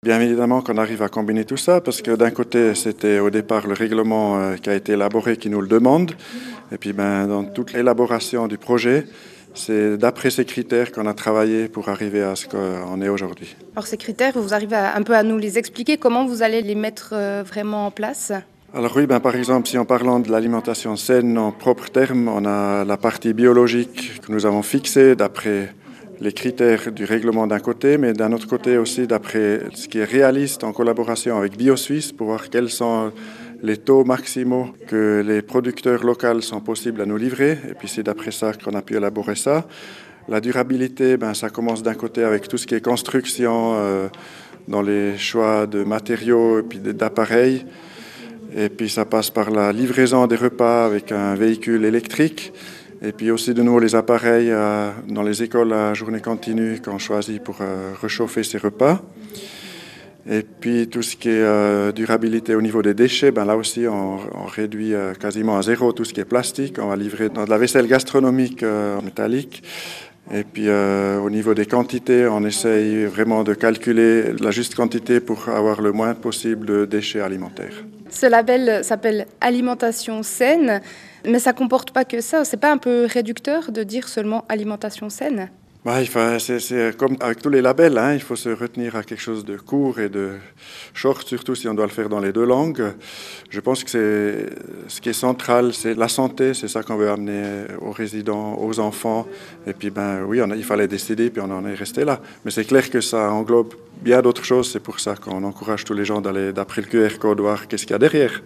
Bien évidemment qu'on arrive à combiner tout ça parce que d'un côté, c'était au départ le règlement qui a été élaboré qui nous le demande. Et puis dans toute l'élaboration du projet, c'est d'après ces critères qu'on a travaillé pour arriver à ce qu'on est aujourd'hui. Alors ces critères, vous arrivez un peu à nous les expliquer, comment vous allez les mettre vraiment en place? Alors oui, par exemple, si en parlant de l'alimentation saine en propres termes, on a la partie biologique que nous avons fixée d'après les critères du règlement d'un côté, mais d'un autre côté aussi d'après ce qui est réaliste en collaboration avec BioSuisse pour voir quels sont les taux maximaux que les producteurs locaux sont possibles à nous livrer. Et puis c'est d'après ça qu'on a pu élaborer ça. La durabilité, ça commence d'un côté avec tout ce qui est construction dans les choix de matériaux et puis d'appareils. Et puis ça passe par la livraison des repas avec un véhicule électrique. Et puis aussi de nouveau les appareils dans les écoles à journée continue qu'on choisit pour réchauffer ces repas. Et puis tout ce qui est durabilité au niveau des déchets, là aussi on réduit quasiment à zéro tout ce qui est plastique. On va livrer dans de la vaisselle gastronomique métallique. Et puis au niveau des quantités, on essaye vraiment de calculer la juste quantité pour avoir le moins possible de déchets alimentaires. Ce label s'appelle Alimentation saine, mais ça comporte pas que ça. C'est pas un peu réducteur de dire seulement alimentation saine? C'est comme avec tous les labels, il faut se retenir à quelque chose de court et de short, surtout si on doit le faire dans les deux langues. Je pense que ce qui est central, c'est la santé, c'est ça qu'on veut amener aux résidents, aux enfants. Et puis oui, il fallait décider, puis on en est resté là. Mais c'est clair que ça englobe bien d'autres choses, c'est pour ça qu'on encourage tous les gens d'aller d'après le QR code voir qu'est-ce qu'il y a derrière.